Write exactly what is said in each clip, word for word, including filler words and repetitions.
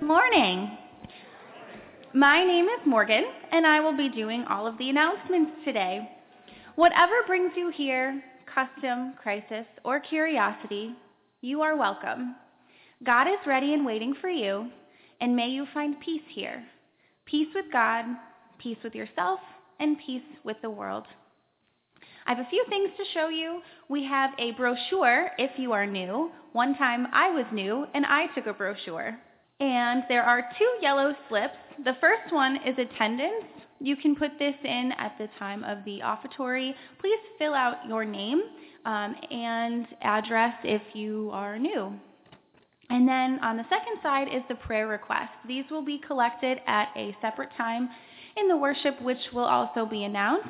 morning. My name is Morgan, and I will be doing all of the announcements today. Whatever brings you here, custom, crisis, or curiosity, you are welcome. God is ready and waiting for you, and may you find peace here. Peace with God, peace with yourself, and peace with the world. I have a few things to show you. We have a brochure if you are new. One time I was new, and I took a brochure. And there are two yellow slips. The first one is attendance. You can put this in at the time of the offertory. Please fill out your name um, and address if you are new. And then on the second side is the prayer request. These will be collected at a separate time in the worship, which will also be announced.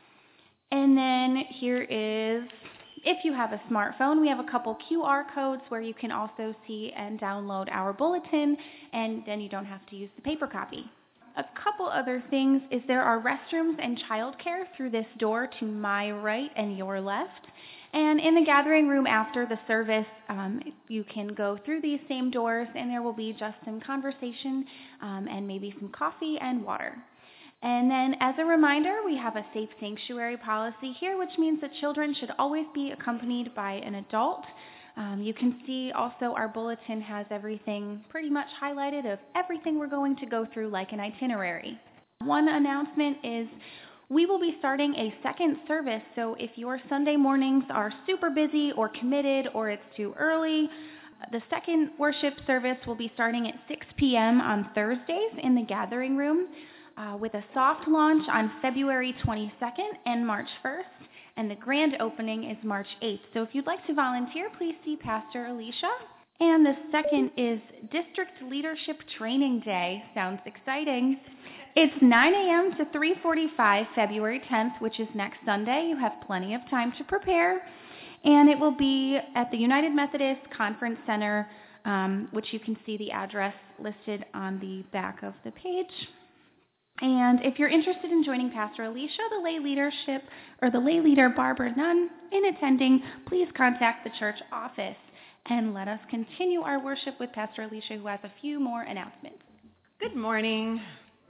And then here is, if you have a smartphone, we have a couple Q R codes where you can also see and download our bulletin, and then you don't have to use the paper copy. A couple other things is there are restrooms and childcare through this door to my right and your left. And in the gathering room after the service, um, you can go through these same doors, and there will be just some conversation um, and maybe some coffee and water. And then as a reminder, we have a safe sanctuary policy here, which means that children should always be accompanied by an adult. Um, you can see also our bulletin has everything pretty much highlighted of everything we're going to go through like an itinerary. One announcement is we will be starting a second service, so if your Sunday mornings are super busy or committed or it's too early, the second worship service will be starting at six p.m. on Thursdays in the gathering room. Uh, with a soft launch on February twenty-second and March first, and the grand opening is March eighth. So if you'd like to volunteer, please see Pastor Alicia. And the second is District Leadership Training Day. Sounds exciting. It's nine a.m. to three forty-five, February tenth, which is next Sunday. You have plenty of time to prepare. And it will be at the United Methodist Conference Center, um, which you can see the address listed on the back of the page. And if you're interested in joining Pastor Alicia, the lay leadership, or the lay leader Barbara Nunn, in attending, please contact the church office. And let us continue our worship with Pastor Alicia, who has a few more announcements. Good morning.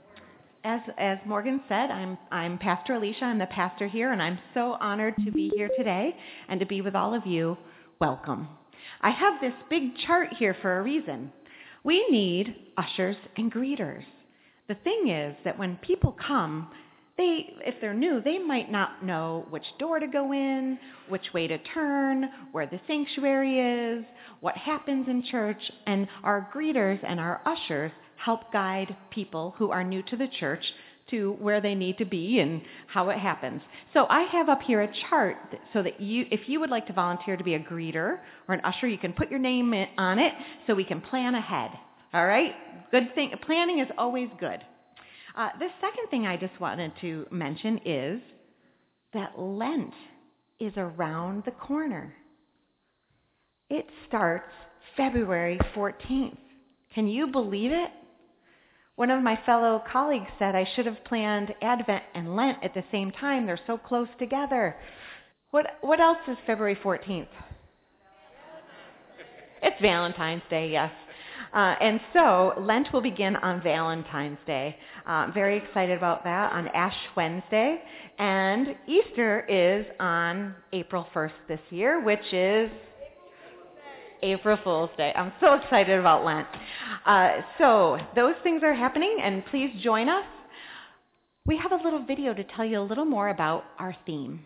As as Morgan said, I'm I'm Pastor Alicia. I'm the pastor here, and I'm so honored to be here today and to be with all of you. Welcome. I have this big chart here for a reason. We need ushers and greeters. The thing is that when people come, they, if they're new, they might not know which door to go in, which way to turn, where the sanctuary is, what happens in church, and our greeters and our ushers help guide people who are new to the church to where they need to be and how it happens. So I have up here a chart so that you, if you would like to volunteer to be a greeter or an usher, you can put your name on it so we can plan ahead. All right? Good thing. Planning is always good. Uh, the second thing I just wanted to mention is that Lent is around the corner. It starts February fourteenth. Can you believe it? One of my fellow colleagues said I should have planned Advent and Lent at the same time. They're so close together. What what else is February fourteenth? It's Valentine's Day, yes. Uh, and so Lent will begin on Valentine's Day. Uh, very excited about that, on Ash Wednesday. And Easter is on April first this year, which is April Fool's Day. I'm so excited about Lent. Uh, so those things are happening, and please join us. We have a little video to tell you a little more about our theme.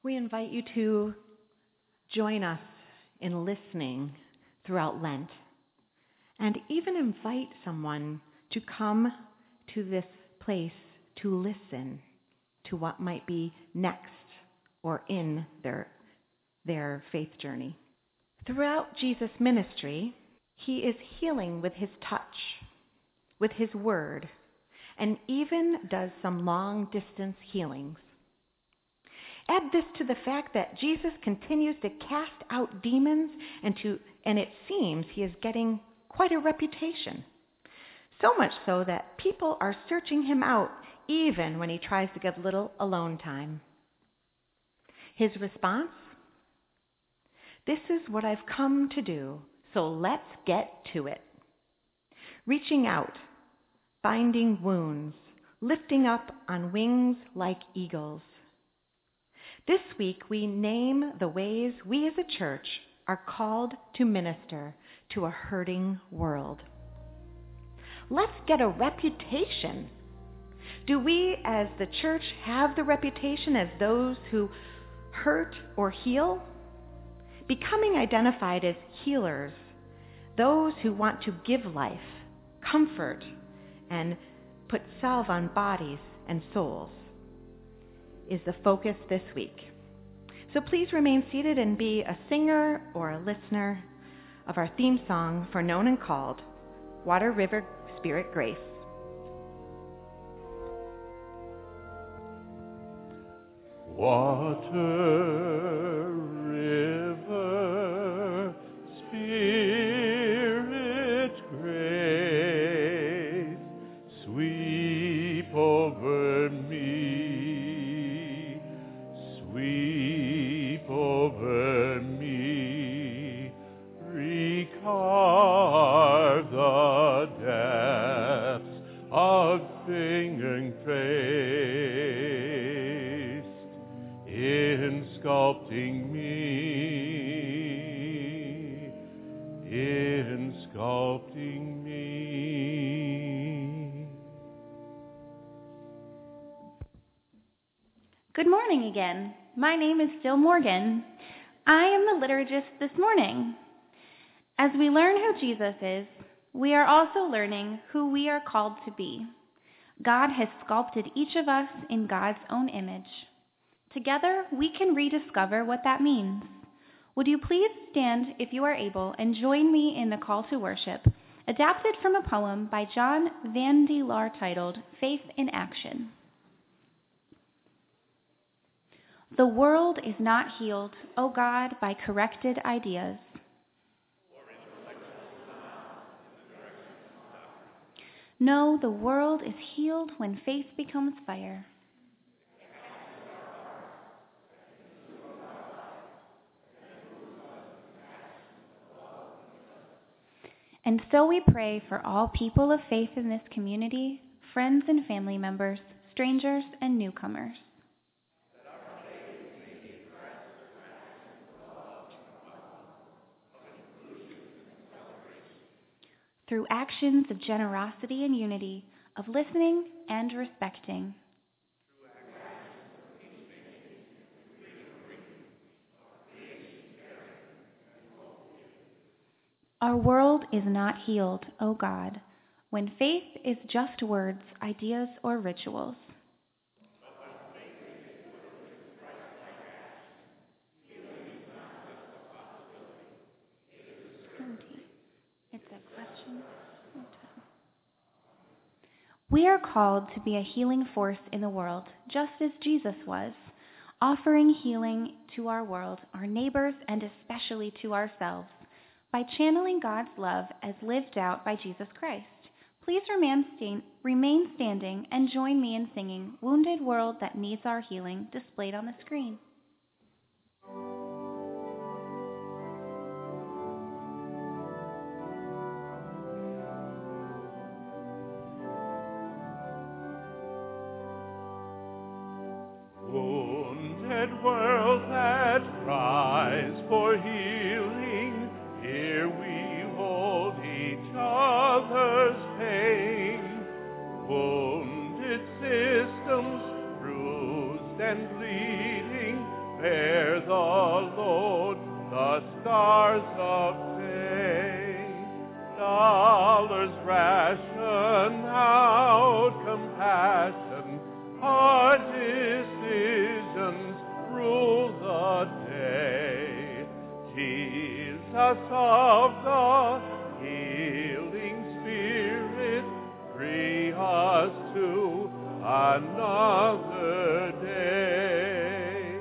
We invite you to join us in listening throughout Lent, and even invite someone to come to this place to listen to what might be next or in their, their faith journey. Throughout Jesus' ministry, he is healing with his touch, with his word, and even does some long-distance healings. Add this to the fact that Jesus continues to cast out demons, and, to, and it seems he is getting quite a reputation. So much so that people are searching him out even when he tries to get little alone time. His response? This is what I've come to do, so let's get to it. Reaching out, binding wounds, lifting up on wings like eagles. This week we name the ways we as a church are called to minister to a hurting world. Let's get a reputation. Do we as the church have the reputation as those who hurt or heal? Becoming identified as healers, those who want to give life, comfort, and put salve on bodies and souls, is the focus this week. So please remain seated and be a singer or a listener of our theme song for Known and Called, Water River Spirit Grace. Water River Spirit Grace, sweep over me, sweep over me, recarve the depths of singing praise, in sculpting me, in sculpting me. Good morning again. My name is still Morgan. I am the liturgist this morning. As we learn who Jesus is, we are also learning who we are called to be. God has sculpted each of us in God's own image. Together, we can rediscover what that means. Would you please stand, if you are able, and join me in the call to worship, adapted from a poem by John Van de Laar titled Faith in Action. The world is not healed, O God, by corrected ideas. No, the world is healed when faith becomes fire. And so we pray for all people of faith in this community, friends and family members, strangers and newcomers. Through actions of generosity and unity, of listening and respecting. Our world is not healed, O God, when faith is just words, ideas, or rituals. It's a question. We are called to be a healing force in the world, just as Jesus was, offering healing to our world, our neighbors, and especially to ourselves, by channeling God's love as lived out by Jesus Christ. Please remain, stand, remain standing and join me in singing Wounded World That Needs Our Healing, displayed on the screen. Wounded world that cries for healing, here we hold each other's pain. Wounded systems, bruised and bleeding, bear the load, the stars of day. Dollars ration out compassion, hard decisions rule the day. Jesus of the healing Spirit, free us to another day.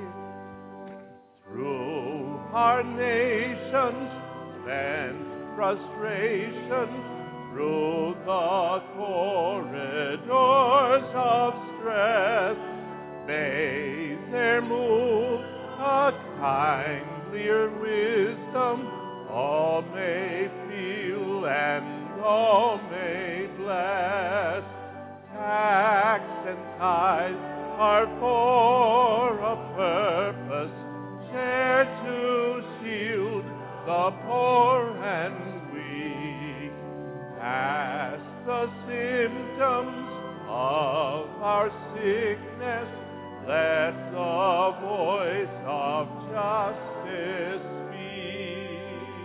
Through our nation's spent frustration, through the corridors of stress, may there move a kindlier wisdom. All may feel and all may bless. Tax and tithe are for a purpose, share to shield the poor and weak. Past the symptoms of our sickness, let the voice of justice speak.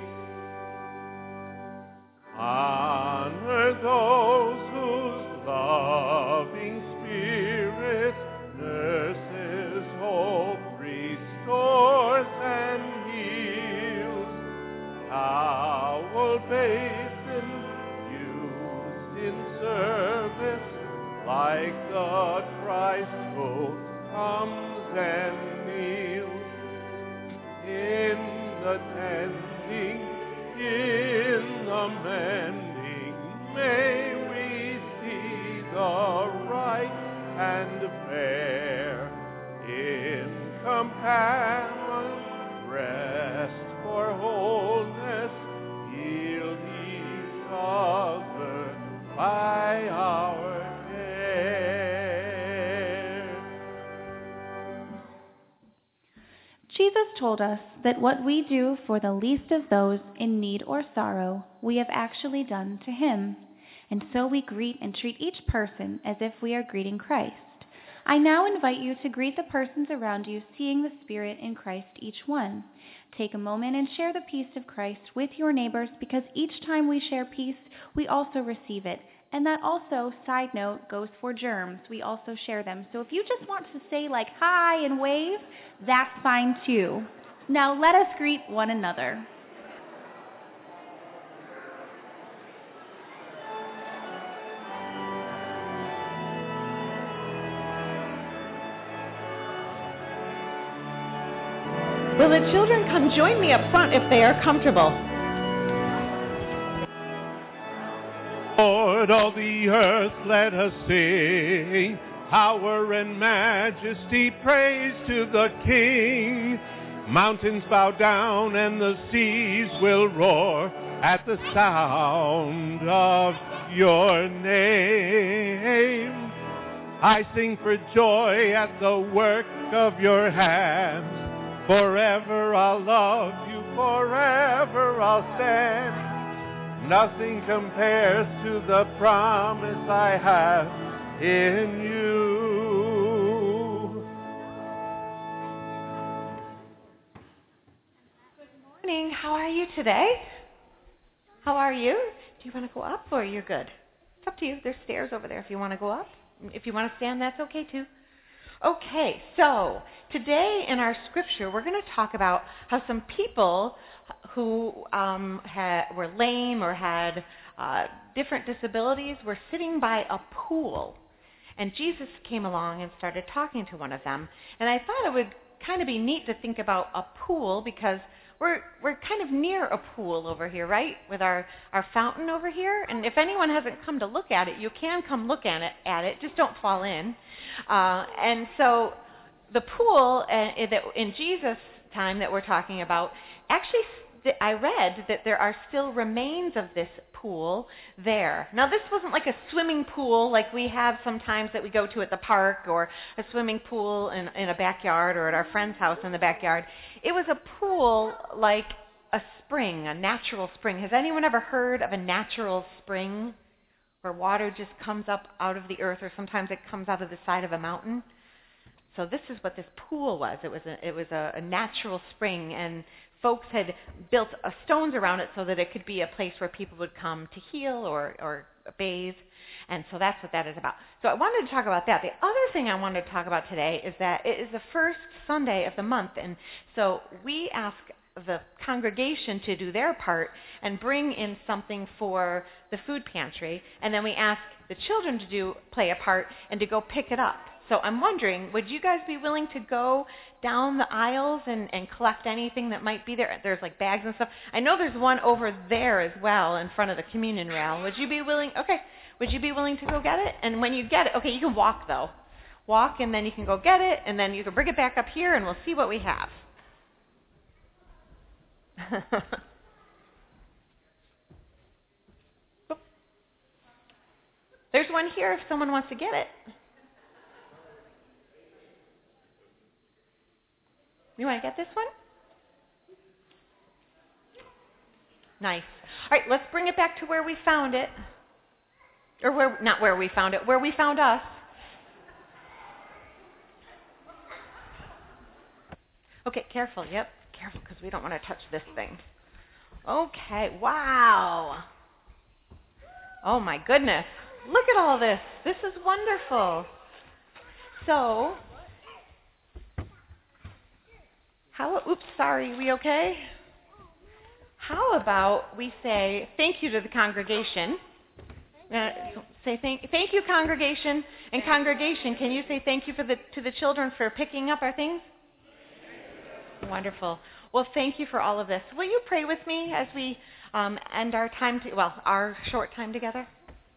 Honor those whose loving spirit nurses hope, restores, and heals. Towel basin used in service, like the Christ who comes and kneels. In the tending, in the mending, may we see the right and fair. In compassion, rest for wholeness, heal each other by our care. Jesus told us that what we do for the least of those in need or sorrow, we have actually done to him. And so we greet and treat each person as if we are greeting Christ. I now invite you to greet the persons around you, seeing the Spirit in Christ each one. Take a moment and share the peace of Christ with your neighbors, because each time we share peace, we also receive it. And that also, side note, goes for germs. We also share them. So if you just want to say like hi and wave, that's fine too. Now let us greet one another. Will the children come join me up front if they are comfortable? Lord, all the earth let us sing, power and majesty, praise to the King. Mountains bow down and the seas will roar at the sound of your name. I sing for joy at the work of your hands. Forever I'll love you, forever I'll stand. Nothing compares to the promise I have in you. Good morning. How are you today? How are you? Do you want to go up or you're good? It's up to you. There's stairs over there if you want to go up. If you want to stand, that's okay too. Okay, so today in our scripture, we're going to talk about how some people who um, had, were lame or had uh, different disabilities were sitting by a pool. And Jesus came along and started talking to one of them. And I thought it would kind of be neat to think about a pool, because we're we're kind of near a pool over here, right? With our, our fountain over here. And if anyone hasn't come to look at it, you can come look at it. At it. Just don't fall in. Uh, and so the pool uh, that in Jesus' time that we're talking about, actually I read that there are still remains of this pool there. Now, this wasn't like a swimming pool like we have sometimes that we go to at the park, or a swimming pool in, in a backyard or at our friend's house in the backyard. It was a pool like a spring, a natural spring. Has anyone ever heard of a natural spring where water just comes up out of the earth, or sometimes it comes out of the side of a mountain? So this is what this pool was. It was a, it was a, a natural spring, and folks had built uh, stones around it so that it could be a place where people would come to heal or, or bathe. And so that's what that is about. So I wanted to talk about that. The other thing I wanted to talk about today is that it is the first Sunday of the month, and so we ask the congregation to do their part and bring in something for the food pantry, and then we ask the children to do play a part and to go pick it up. So I'm wondering, would you guys be willing to go down the aisles and, and collect anything that might be there? There's like bags and stuff. I know there's one over there as well in front of the communion rail. Would you be willing? Okay. Would you be willing to go get it? And when you get it, okay, you can walk though. Walk, and then you can go get it, and then you can bring it back up here, and we'll see what we have. There's one here if someone wants to get it. You want to get this one? Nice. All right, let's bring it back to where we found it. Or where, not where we found it, where we found us. Okay, careful. Yep, careful, because we don't want to touch this thing. Okay, wow. Oh my goodness. Look at all this. This is wonderful. So, how, oops, sorry, we okay? How about we say thank you to the congregation. Uh, say thank, thank you, congregation. And congregation, can you say thank you for the, to the children for picking up our things? Wonderful. Well, thank you for all of this. Will you pray with me as we um, end our time, to, well, our short time together?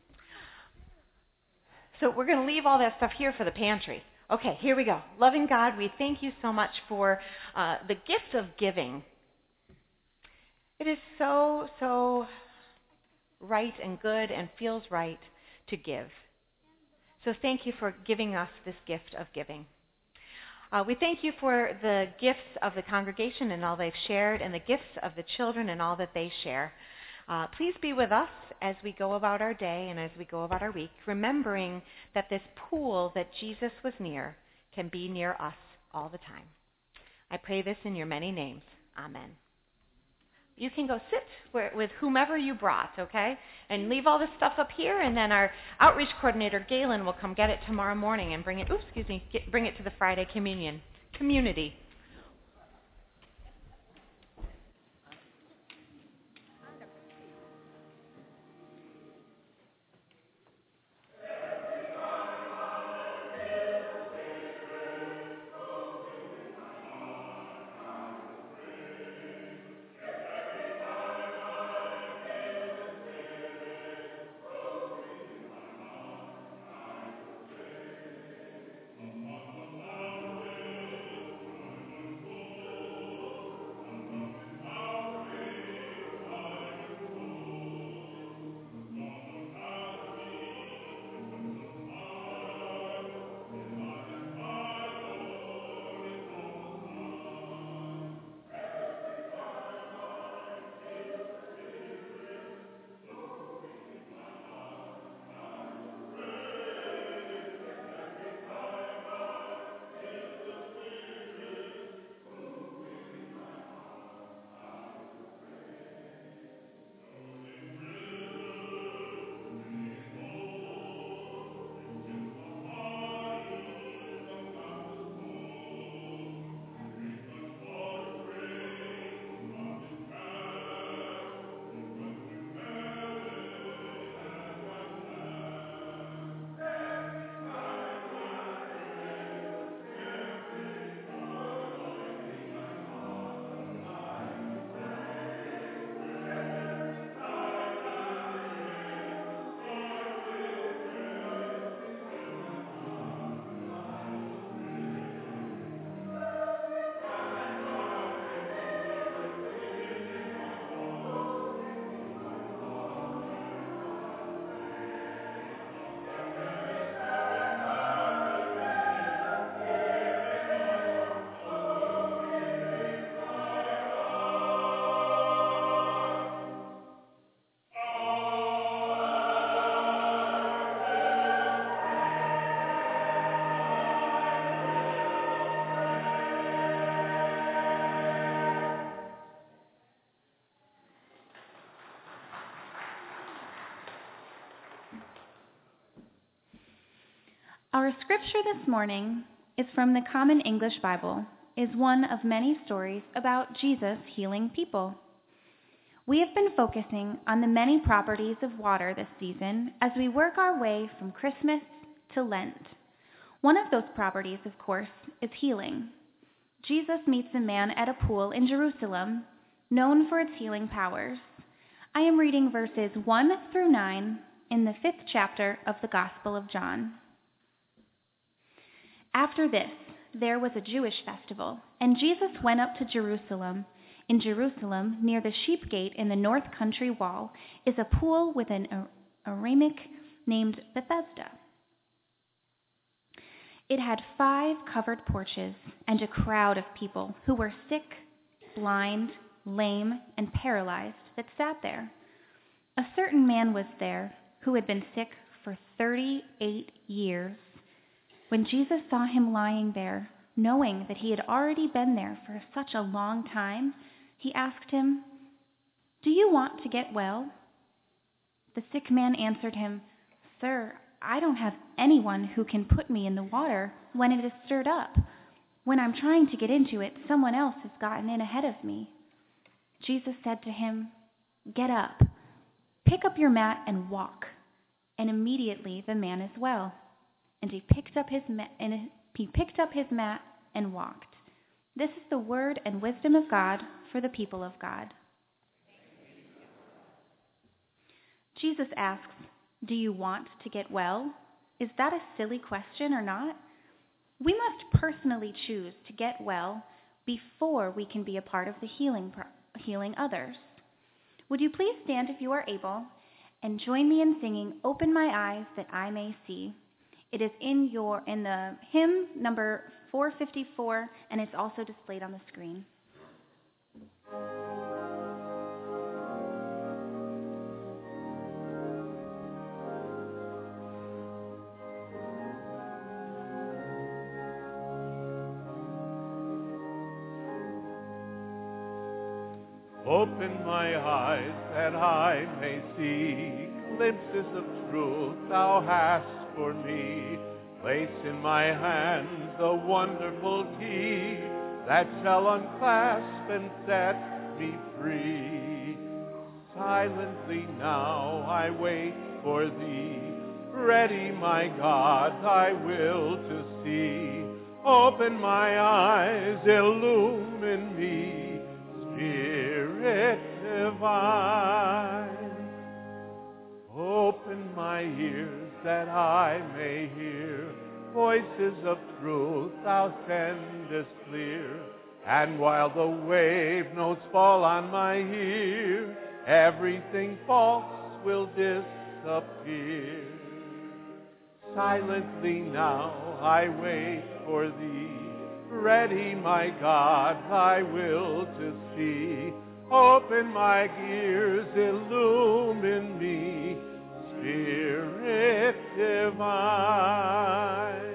So we're going to leave all that stuff here for the pantry. Okay, here we go. Loving God, we thank you so much for uh, the gift of giving. It is so, so right and good and feels right to give. So thank you for giving us this gift of giving. Uh, we thank you for the gifts of the congregation and all they've shared, and the gifts of the children and all that they share. Uh, please be with us as we go about our day and as we go about our week, remembering that this pool that Jesus was near can be near us all the time. I pray this in your many names. Amen. You can go sit where, with whomever you brought, okay? And leave all this stuff up here, and then our outreach coordinator, Galen, will come get it tomorrow morning and bring it, oops, excuse me, get, bring it to the Friday communion community. Our scripture this morning is from the Common English Bible, is one of many stories about Jesus healing people. We have been focusing on the many properties of water this season as we work our way from Christmas to Lent. One of those properties, of course, is healing. Jesus meets a man at a pool in Jerusalem, known for its healing powers. I am reading verses one through nine in the fifth chapter of the Gospel of John. After this, there was a Jewish festival, and Jesus went up to Jerusalem. In Jerusalem, near the sheep gate in the north country wall, is a pool with an Aramaic named Bethesda. It had five covered porches and a crowd of people who were sick, blind, lame, and paralyzed that sat there. A certain man was there who had been sick for thirty-eight years. When Jesus saw him lying there, knowing that he had already been there for such a long time, he asked him, "Do you want to get well?" The sick man answered him, "Sir, I don't have anyone who can put me in the water when it is stirred up. When I'm trying to get into it, someone else has gotten in ahead of me." Jesus said to him, "Get up, pick up your mat and walk." And immediately the man is well. And he picked up his ma- and he picked up his mat and walked. This is the word and wisdom of God for the people of God. Jesus asks, "Do you want to get well?" Is that a silly question or not? We must personally choose to get well before we can be a part of the healing pro- healing others. Would you please stand if you are able and join me in singing "Open My Eyes That I May See"? It is in your in the hymn number four fifty-four, and it's also displayed on the screen. Open my eyes that I may see glimpses of truth thou hast for me. Place in my hands the wonderful key that shall unclasp and set me free. Silently now I wait for thee, ready, my God, thy will to see. Open my eyes, illumine me, Spirit divine. Open my ears that I may hear voices of truth thou sendest clear. And while the wave notes fall on my ear, everything false will disappear. Silently now I wait for thee, ready, my God, thy will to see. Open my ears, illumine me, Spirit divine.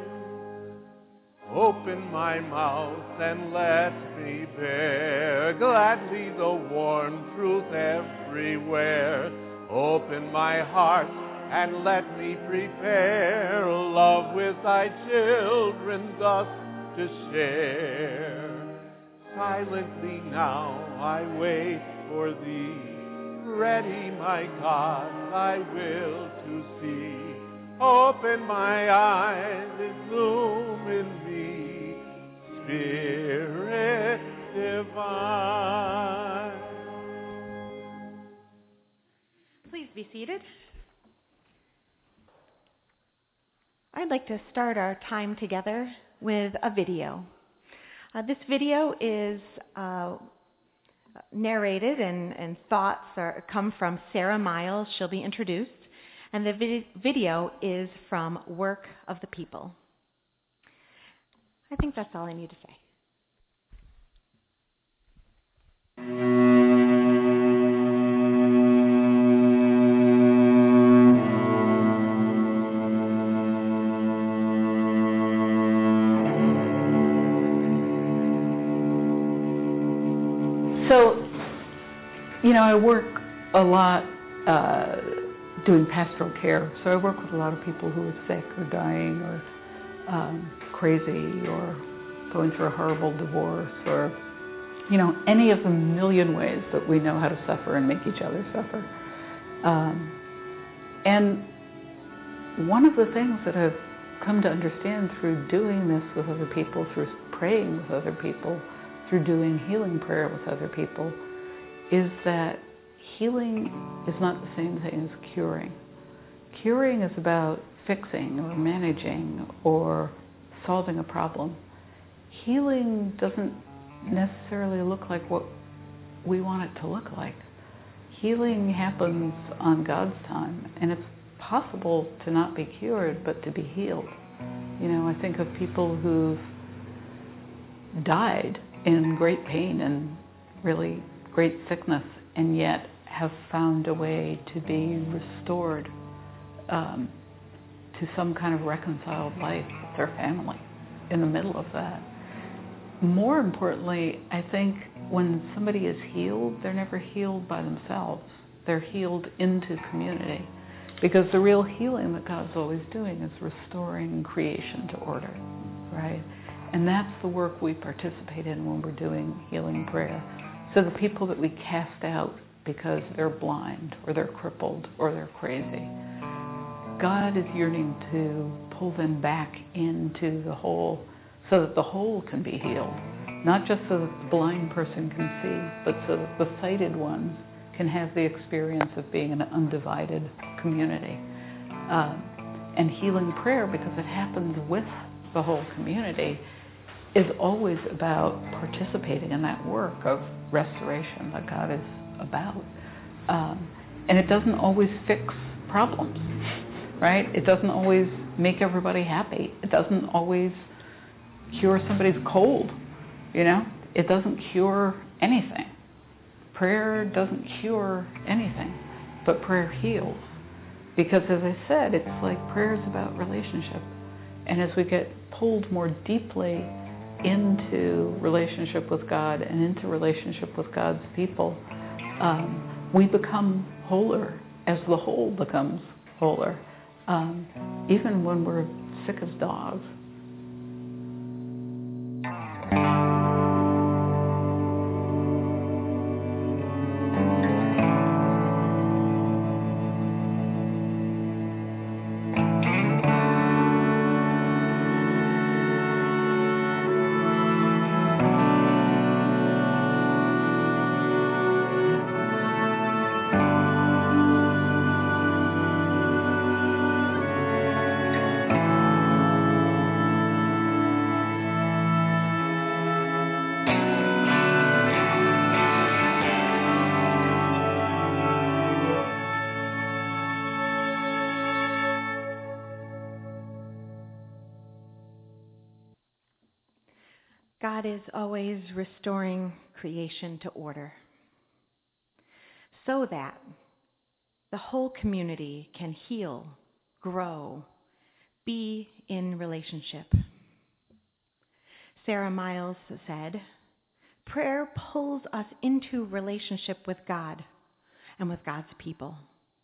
Open my mouth and let me bear gladly the warm truth everywhere. Open my heart and let me prepare love with thy children thus to share. Silently now I wait for thee, ready, my God, thy will to see. Open my eyes, illumine me, Spirit divine. Please be seated. I'd like to start our time together with a video. Uh, this video is uh, narrated and, and thoughts are, come from Sarah Miles. She'll be introduced. And the vid- video is from Work of the People. I think that's all I need to say. So, you know, I work a lot uh, doing pastoral care. So I work with a lot of people who are sick or dying or um, crazy or going through a horrible divorce or, you know, any of the million ways that we know how to suffer and make each other suffer. Um, and one of the things that I've come to understand through doing this with other people, through praying with other people, through doing healing prayer with other people, is that healing is not the same thing as curing. Curing is about fixing or managing or solving a problem. Healing doesn't necessarily look like what we want it to look like. Healing happens on God's time, and it's possible to not be cured, but to be healed. You know, I think of people who've died in great pain and really great sickness, and yet have found a way to be restored um, to some kind of reconciled life with their family in the middle of that. More importantly, I think when somebody is healed, they're never healed by themselves. They're healed into community. Because the real healing that God's always doing is restoring creation to order, right? And that's the work we participate in when we're doing healing prayer. So the people that we cast out because they're blind or they're crippled or they're crazy, God is yearning to pull them back into the whole so that the whole can be healed. Not just so that the blind person can see, but so that the sighted ones can have the experience of being an undivided community. Um, and healing prayer, because it happens with the whole community, is always about participating in that work of restoration that God is about. Um, and it doesn't always fix problems, right? It doesn't always make everybody happy. It doesn't always cure somebody's cold, you know? It doesn't cure anything. Prayer doesn't cure anything, but prayer heals. Because as I said, it's like prayer is about relationship. And as we get pulled more deeply into relationship with God and into relationship with God's people, um, we become wholer as the whole becomes wholer, um, even when we're sick as dogs. God is always restoring creation to order so that the whole community can heal, grow, be in relationship. Sarah Miles said, prayer pulls us into relationship with God and with God's people.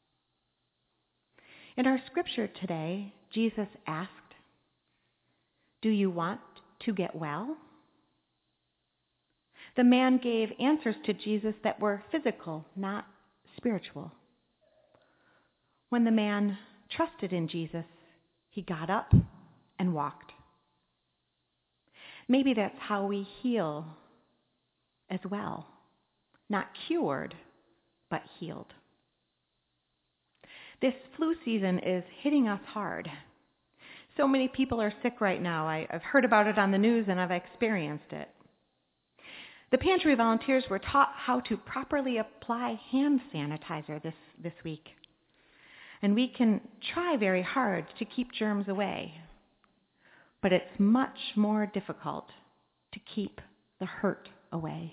In our scripture today, Jesus asked, "Do you want to get well?" The man gave answers to Jesus that were physical, not spiritual. When the man trusted in Jesus, he got up and walked. Maybe that's how we heal as well. Not cured, but healed. This flu season is hitting us hard. So many people are sick right now. I, I've heard about it on the news and I've experienced it. The pantry volunteers were taught how to properly apply hand sanitizer this, this week. And we can try very hard to keep germs away. But it's much more difficult to keep the hurt away.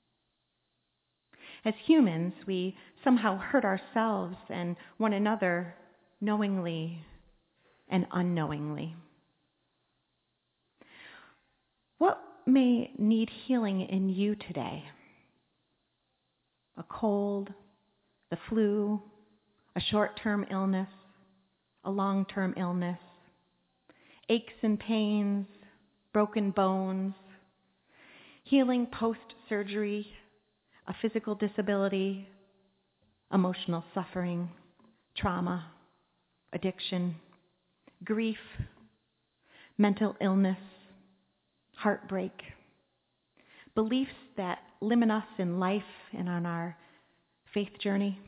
As humans, we somehow hurt ourselves and one another knowingly and unknowingly. What may need healing in you today? A cold, the flu, a short-term illness, a long-term illness. aches and pains, broken bones, healing post-surgery, a physical disability, emotional suffering, trauma, addiction, grief, mental illness, heartbreak, beliefs that limit us in life and on our faith journey.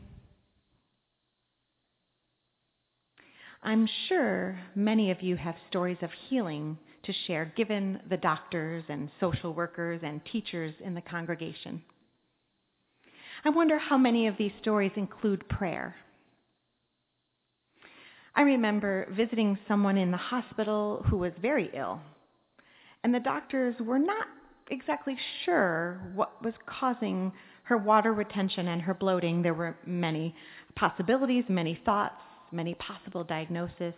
I'm sure many of you have stories of healing to share, given the doctors and social workers and teachers in the congregation. I wonder how many of these stories include prayer. I remember visiting someone in the hospital who was very ill, and the doctors were not exactly sure what was causing her water retention and her bloating. There were many possibilities, many thoughts, many possible diagnoses.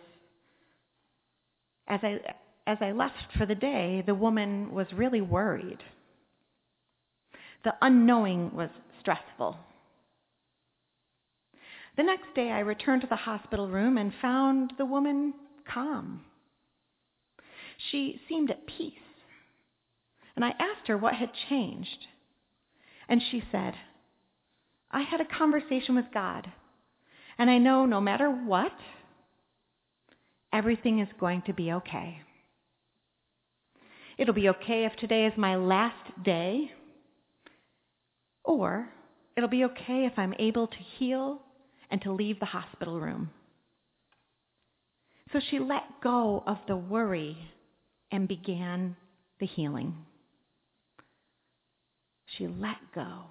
As I as I left for the day, the woman was really worried. The unknowing was stressful. The next day, I returned to the hospital room and found the woman calm. She seemed at peace. And I asked her what had changed. And she said, I had a conversation with God, and I know no matter what, everything is going to be okay. It'll be okay if today is my last day, or it'll be okay if I'm able to heal and to leave the hospital room. So she let go of the worry and began the healing. She let go.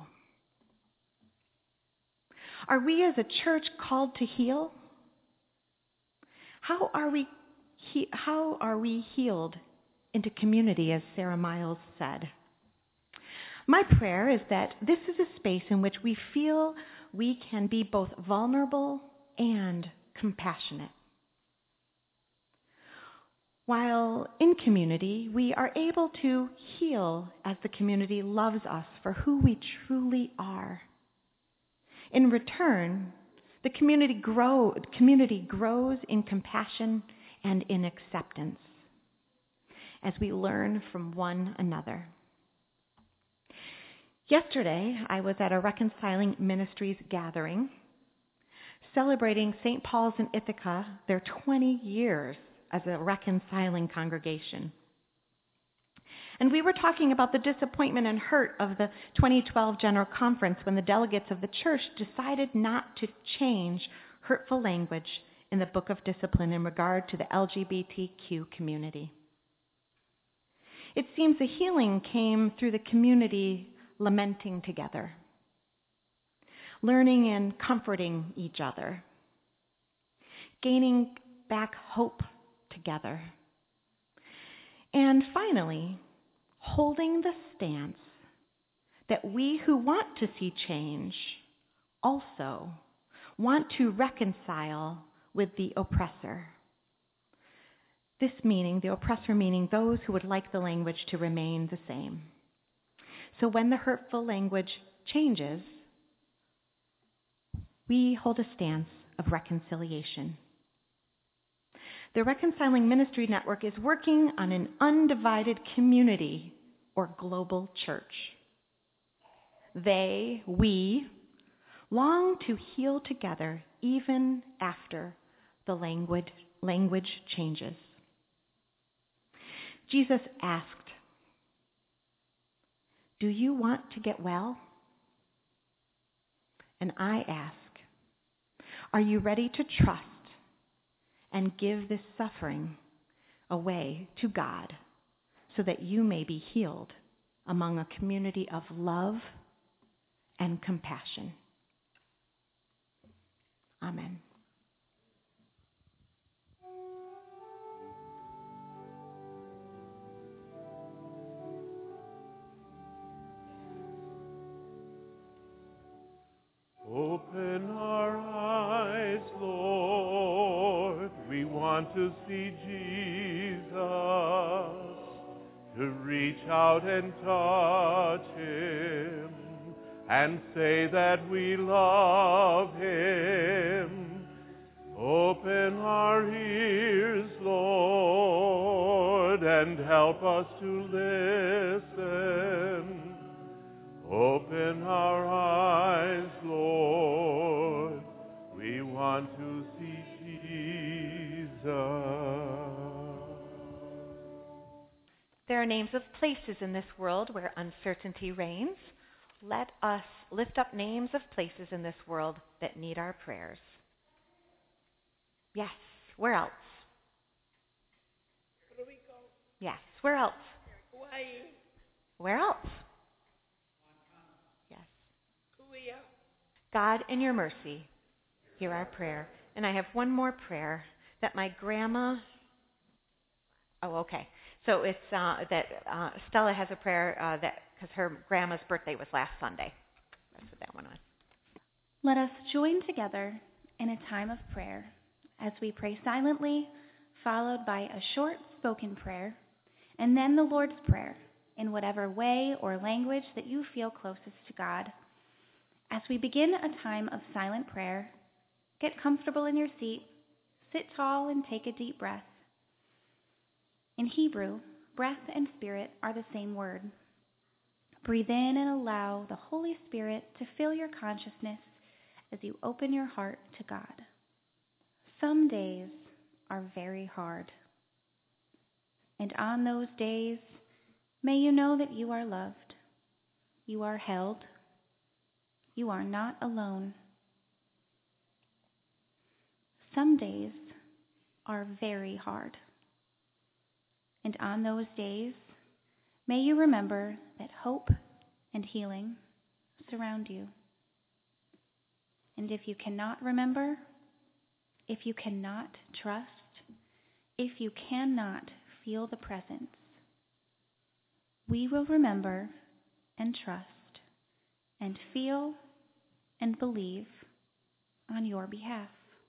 Are we as a church called to heal? How are we he, how are we healed into community, as Sarah Miles said? My prayer is that this is a space in which we feel we can be both vulnerable and compassionate. While in community, we are able to heal as the community loves us for who we truly are. In return, the community, grow, community grows in compassion and in acceptance as we learn from one another. Yesterday, I was at a Reconciling Ministries gathering celebrating Saint Paul's in Ithaca, their twenty years as a reconciling congregation. And we were talking about the disappointment and hurt of the twenty twelve General Conference when the delegates of the church decided not to change hurtful language in the Book of Discipline in regard to the L G B T Q community. It seems the healing came through the community lamenting together, learning and comforting each other, gaining back hope together, and finally, holding the stance that we who want to see change also want to reconcile with the oppressor. This meaning, the oppressor meaning those who would like the language to remain the same. So when the hurtful language changes, we hold a stance of reconciliation. The Reconciling Ministry Network is working on an undivided community or global church. They, we, long to heal together even after the language, language changes. Jesus asked, "Do you want to get well?" And I ask, are you ready to trust and give this suffering away to God so that you may be healed among a community of love and compassion? Amen. Open our eyes, Lord. We want to see Jesus, to reach out and touch him and say that we love him. Open our ears, Lord, and help us to listen. Open our eyes, Lord, we want to see Jesus. There are names of places in this world where uncertainty reigns. Let us lift up names of places in this world that need our prayers. Yes, where else? Puerto Rico. Yes, where else? Hawaii. Where else? Yes. Korea. God, in your mercy, hear our prayer. And I have one more prayer that my grandma. Oh, okay. So it's uh, that uh, Stella has a prayer uh, that because her grandma's birthday was last Sunday. That's what that one was. Let us join together in a time of prayer as we pray silently, followed by a short spoken prayer, and then the Lord's Prayer in whatever way or language that you feel closest to God. As we begin a time of silent prayer, get comfortable in your seat, sit tall, and take a deep breath. In Hebrew, breath and spirit are the same word. Breathe in and allow the Holy Spirit to fill your consciousness as you open your heart to God. Some days are very hard. And on those days, may you know that you are loved, you are held, you are not alone. Some days are very hard. And on those days, may you remember that hope and healing surround you. And if you cannot remember, if you cannot trust, if you cannot feel the presence, we will remember and trust and feel and believe on your behalf.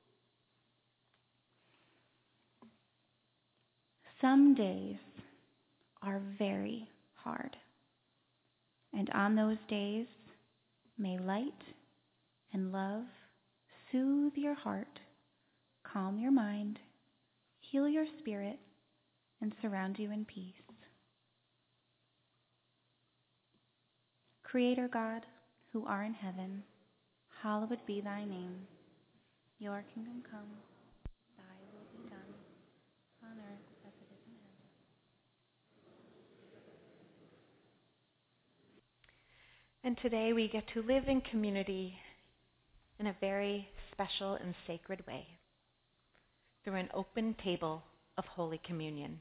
Some days are very hard, and on those days, may light and love soothe your heart, calm your mind, heal your spirit, and surround you in peace. Creator God, who art in heaven, hallowed be thy name. Your kingdom come, thy will be done, on earth as it is in heaven. And today we get to live in community in a very special and sacred way through an open table of Holy Communion.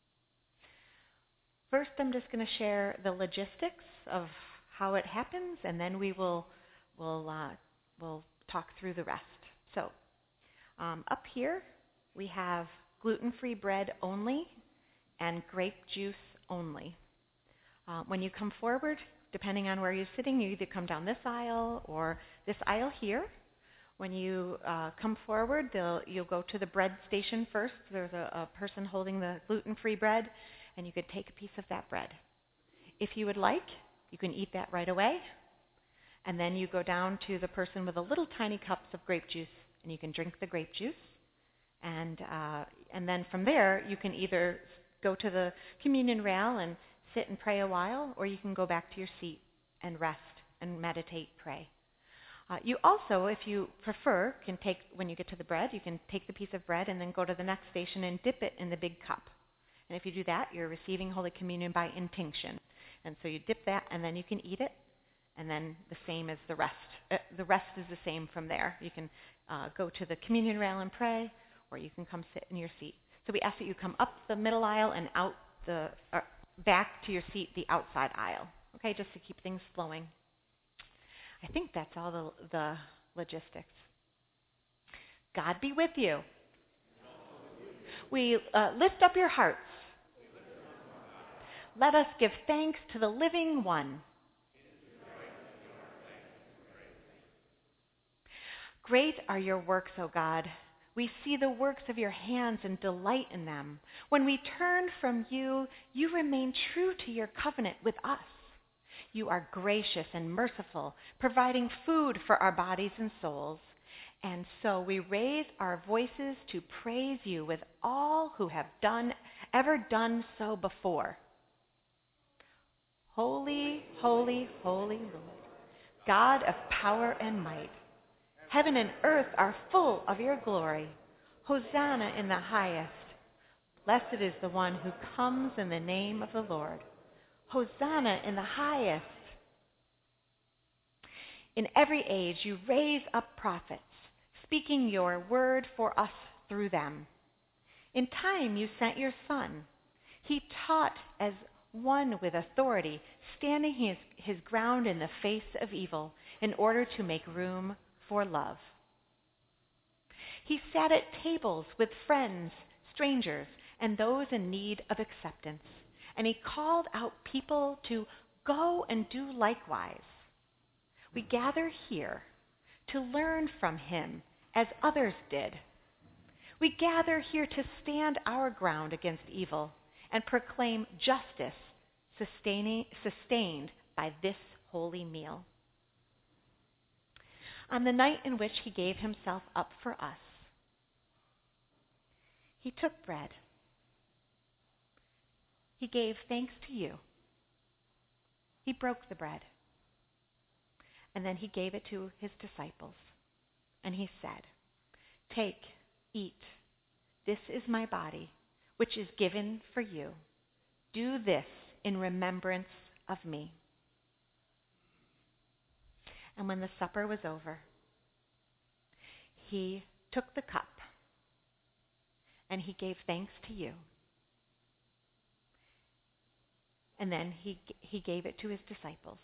First, I'm just going to share the logistics of how it happens, and then we will will uh, will talk through the rest. So, um, up here we have gluten-free bread only and grape juice only. Uh, when you come forward, depending on where you're sitting, you either come down this aisle or this aisle here. When you uh, come forward, you'll go to the bread station first. There's a, a person holding the gluten-free bread, and you could take a piece of that bread. If you would like, you can eat that right away, and then you go down to the person with the little tiny cups of grape juice, and you can drink the grape juice. And uh, and then from there, you can either go to the communion rail and sit and pray a while, or you can go back to your seat and rest and meditate, pray. Uh, you also, if you prefer, can take, when you get to the bread, you can take the piece of bread and then go to the next station and dip it in the big cup. And if you do that, you're receiving Holy Communion by intinction. And so you dip that, and then you can eat it, and then the same as the rest. Uh, the rest is the same from there. You can uh, go to the communion rail and pray, or you can come sit in your seat. So we ask that you come up the middle aisle and out the uh, back to your seat, the outside aisle. Okay, just to keep things flowing. I think that's all the, the logistics. God be with you. We uh, lift up your hearts. Let us give thanks to the living one. Great are your works, O God. We see the works of your hands and delight in them. When we turn from you, you remain true to your covenant with us. You are gracious and merciful, providing food for our bodies and souls. And so we raise our voices to praise you with all who have done, ever done so before. Holy, holy, holy Lord, God of power and might, heaven and earth are full of your glory. Hosanna in the highest. Blessed is the one who comes in the name of the Lord. Hosanna in the highest. In every age you raise up prophets, speaking your word for us through them. In time you sent your Son. He taught as one with authority, standing his, his ground in the face of evil in order to make room for love. He sat at tables with friends, strangers, and those in need of acceptance, and he called out people to go and do likewise. We gather here to learn from him as others did. We gather here to stand our ground against evil and proclaim justice sustaining, sustained by this holy meal. On the night in which he gave himself up for us, he took bread. He gave thanks to you. He broke the bread. And then he gave it to his disciples. And he said, "Take, eat. This is my body, which is given for you. Do this in remembrance of me." And when the supper was over, he took the cup and he gave thanks to you. And then he, he gave it to his disciples.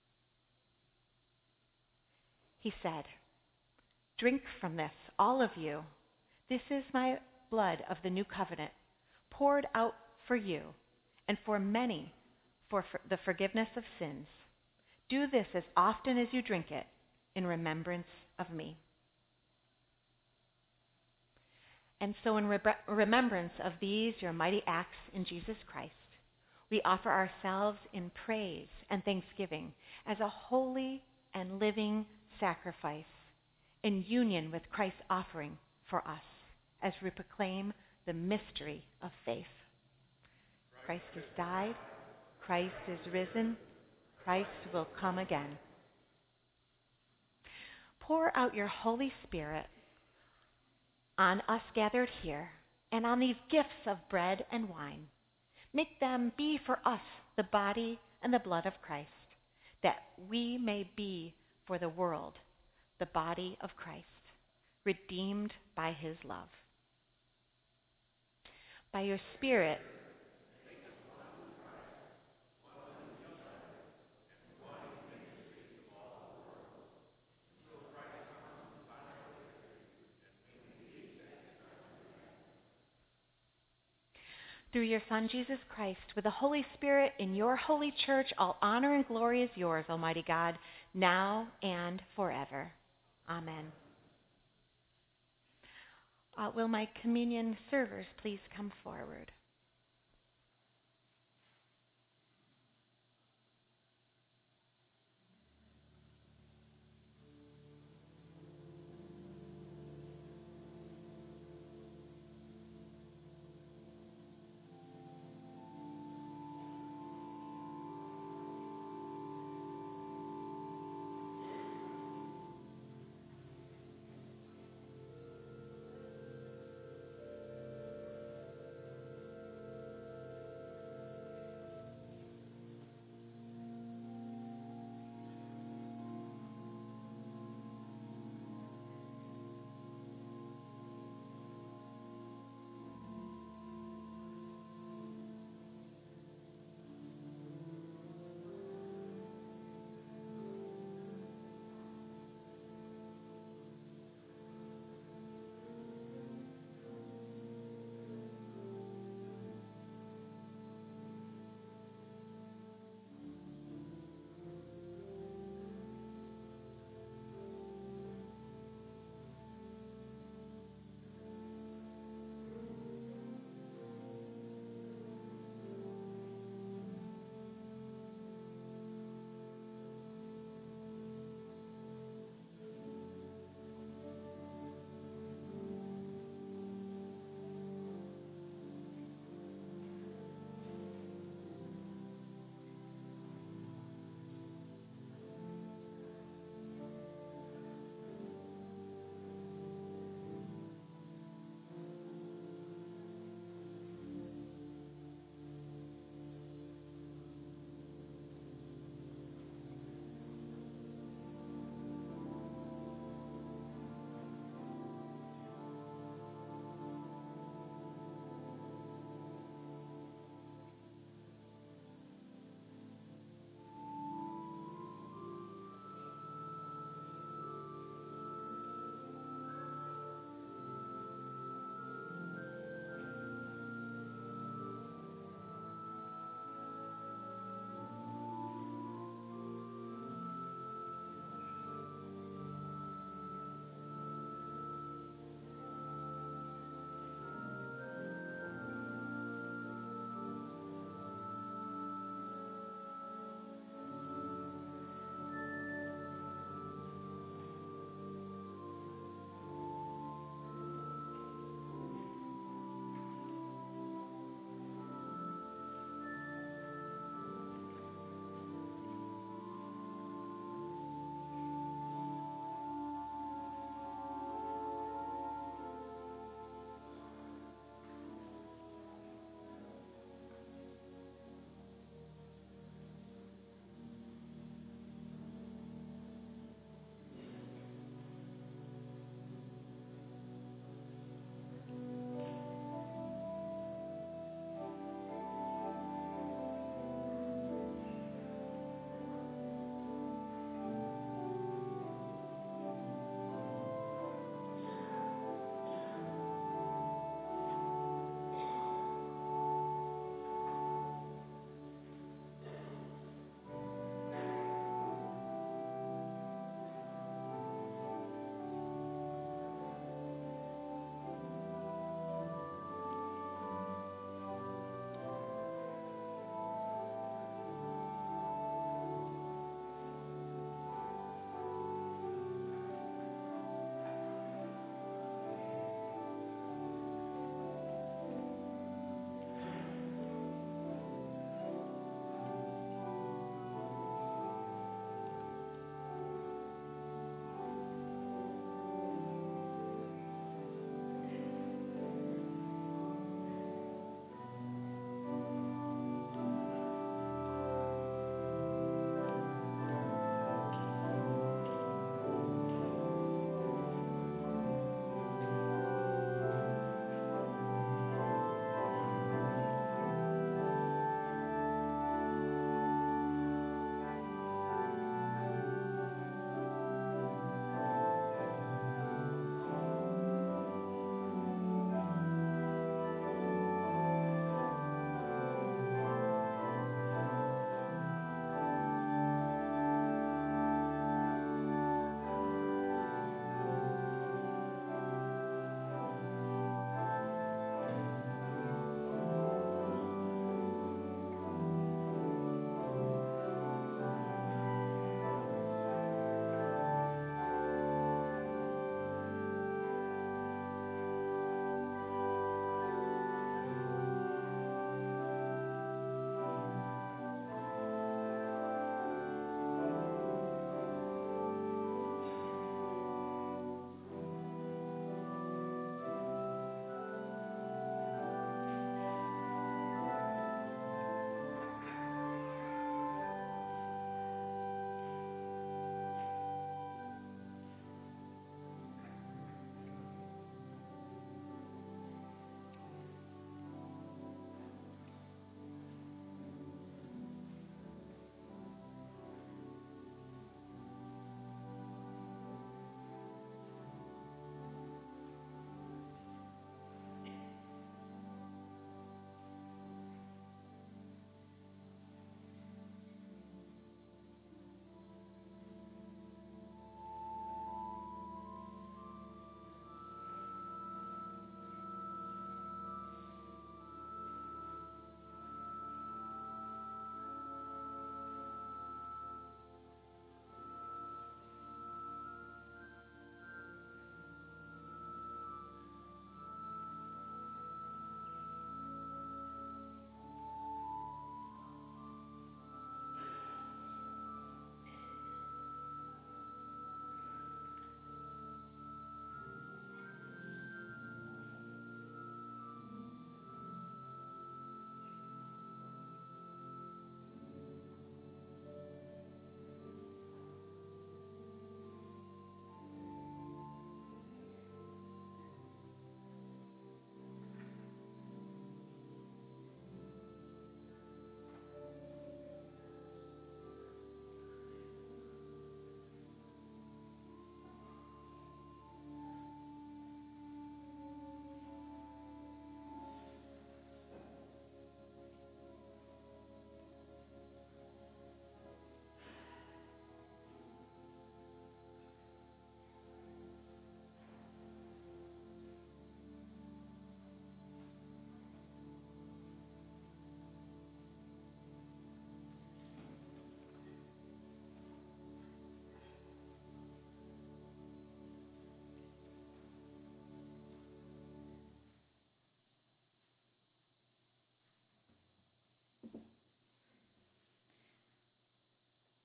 He said, "Drink from this, all of you. This is my blood of the new covenant, poured out for you and for many for the forgiveness of sins. Do this as often as you drink it in remembrance of me." And so in re- remembrance of these, your mighty acts in Jesus Christ, we offer ourselves in praise and thanksgiving as a holy and living sacrifice in union with Christ's offering for us as we proclaim the mystery of faith. Christ has died. Christ is risen. Christ will come again. Pour out your Holy Spirit on us gathered here and on these gifts of bread and wine. Make them be for us the body and the blood of Christ, that we may be for the world the body of Christ, redeemed by his love. By your Spirit, through your Son, Jesus Christ, with the Holy Spirit in your holy church, all honor and glory is yours, Almighty God, now and forever. Amen. Uh, will my communion servers please come forward?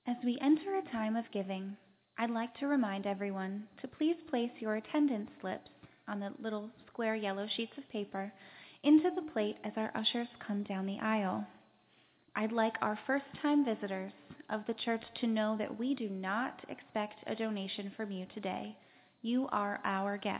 As we enter a time of giving, I'd like to remind everyone to please place your attendance slips on the little square yellow sheets of paper into the plate as our ushers come down the aisle. I'd like our first-time visitors of the church to know that we do not expect a donation from you today. You are our guest.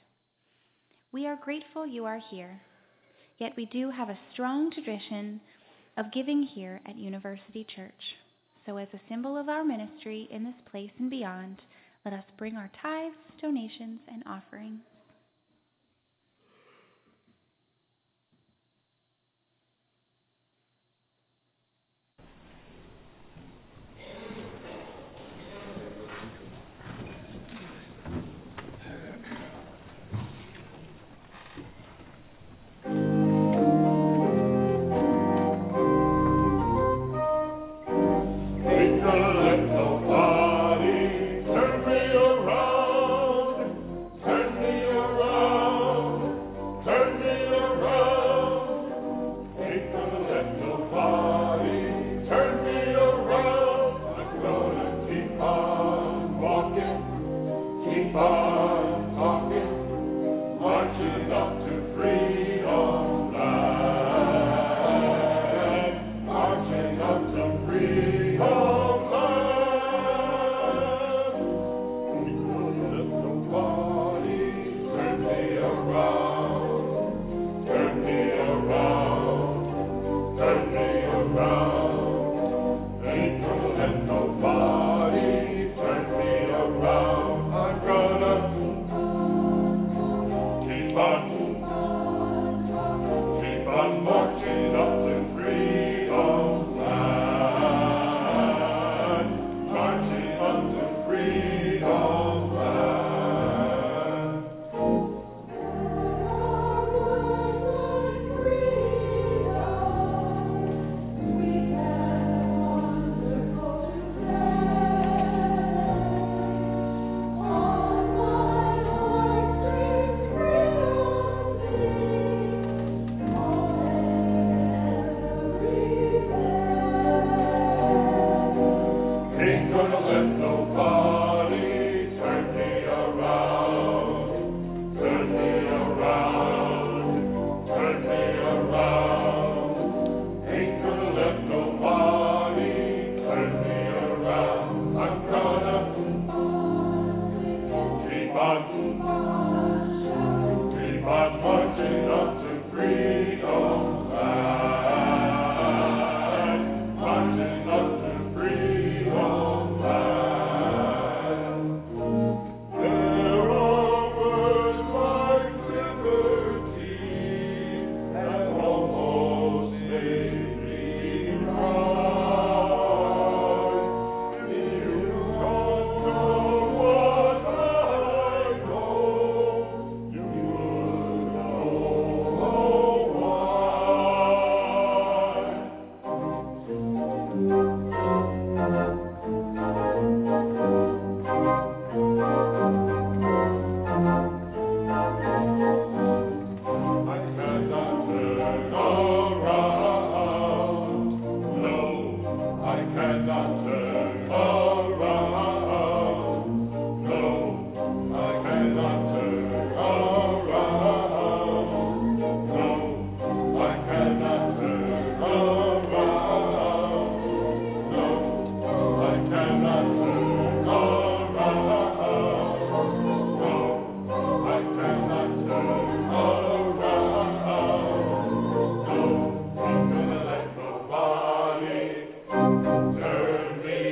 We are grateful you are here, yet we do have a strong tradition of giving here at University Church. So as a symbol of our ministry in this place and beyond, let us bring our tithes, donations, and offerings. Turn me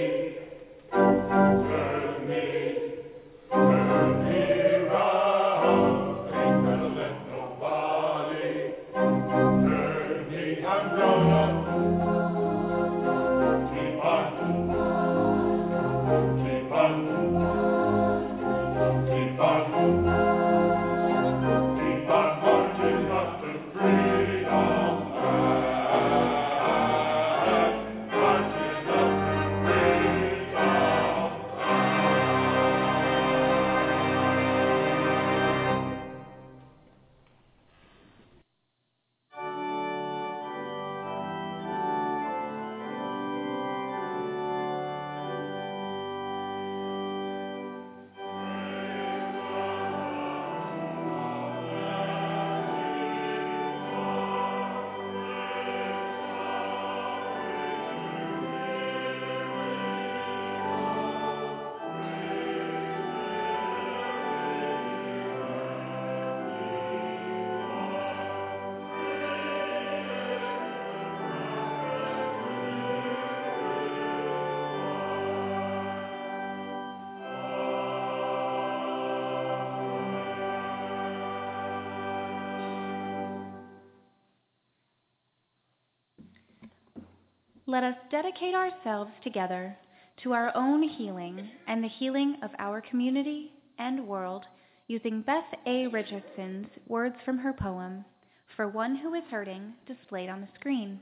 let us dedicate ourselves together to our own healing and the healing of our community and world using Beth A. Richardson's words from her poem, For One Who Is Hurting, displayed on the screen.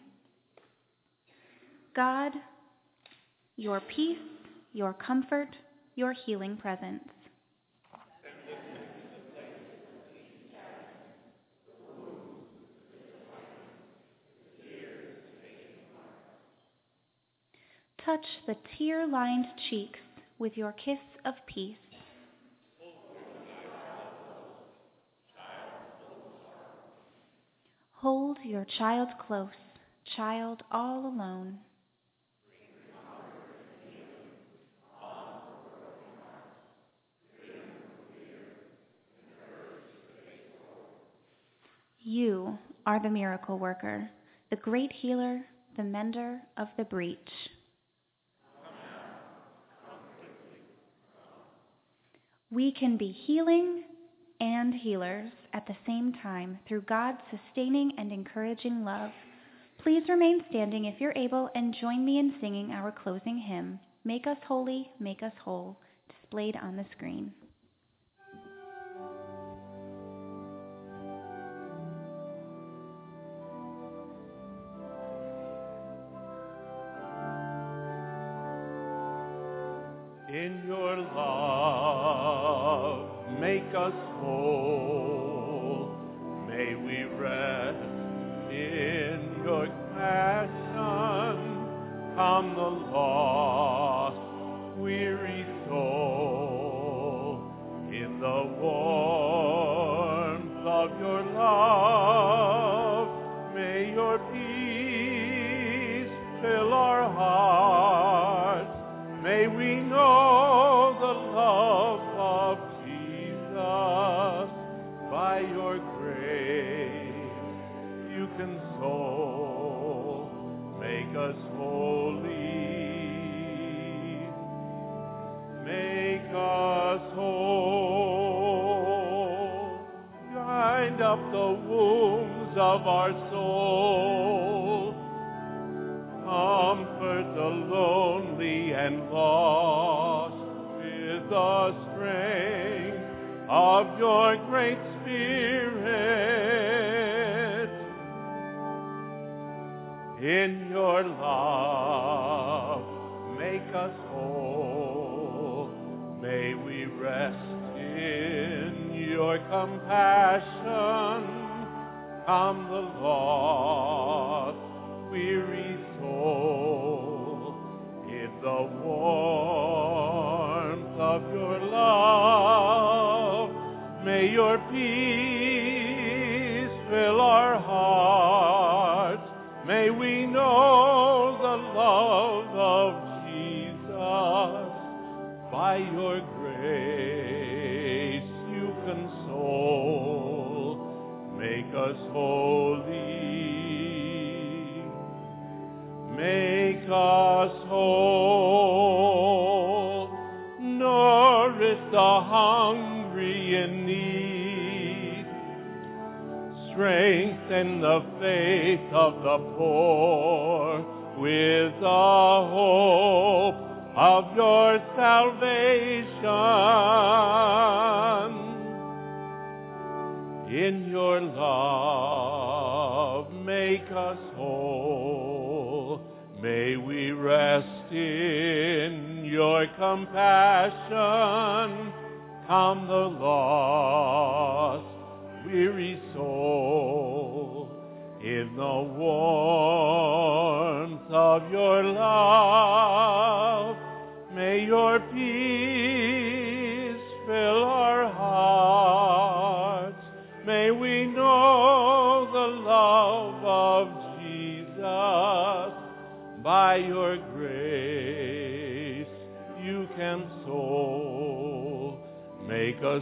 God, your peace, your comfort, your healing presence. Touch the tear-lined cheeks with your kiss of peace. Hold your child close, child all alone. You are the miracle worker, the great healer, the mender of the breach. We can be healing and healers at the same time through God's sustaining and encouraging love. Please remain standing if you're able and join me in singing our closing hymn, Make Us Holy, Make Us Whole, displayed on the screen. In your love, make us whole. May we rest in your compassion. Calm the lost, weary soul. In the warmth of your love, may your peace fill our hearts. May we know the love of Jesus. By your grace you console. Make us holy. Make us whole. Bind up the wounds of our soul. Comfort the lonely and lost with the strength of your great Spirit. In your love, make us whole. May we rest in your compassion. Calm the lost, weary soul, in the warmth of your love. May your peace fill our hearts. May we know the love of Jesus. By your grace you console. Make us holy. Make us whole. Nourish the hungry in need. Strengthen the faith of the poor with the hope of your salvation. In your love, make us whole. May we rest in your compassion. Calm the lost, weary soul. In the warmth of your love, may your peace fill our hearts. May we know the love of Jesus. By your grace you console. Make us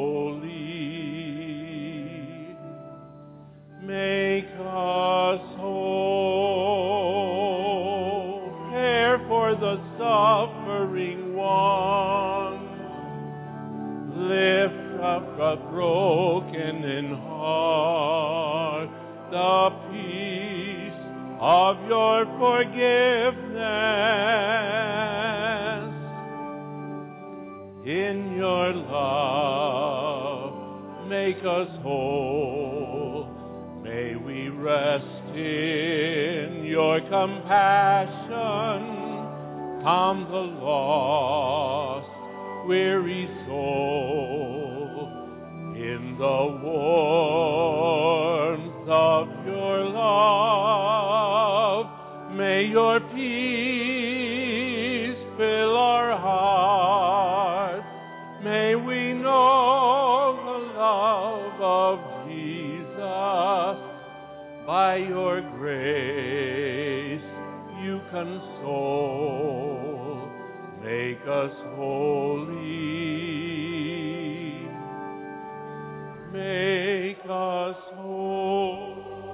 holy. Make us whole. Care for the suffering one. Lift up the broken in heart. The peace of your forgiveness. In your love, make us whole. May we rest in your compassion. Calm the lost, weary soul. In the warmth of your love, may your peace fill our hearts. May we know the love of Jesus. By your grace you console. Make us holy. Make us whole.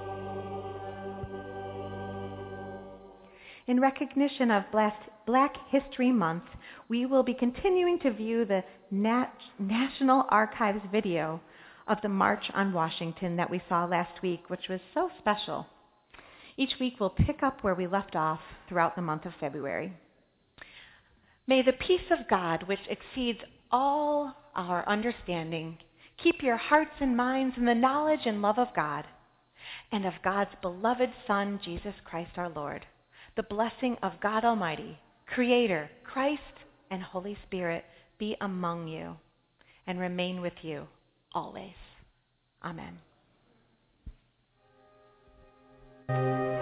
In recognition of Black History Month, we will be continuing to view the Nat- National Archives video of the March on Washington that we saw last week, which was so special. Each week we'll pick up where we left off throughout the month of February. May the peace of God, which exceeds all our understanding, keep your hearts and minds in the knowledge and love of God and of God's beloved Son, Jesus Christ our Lord. The blessing of God Almighty, Creator, Christ, and Holy Spirit be among you and remain with you always. Amen.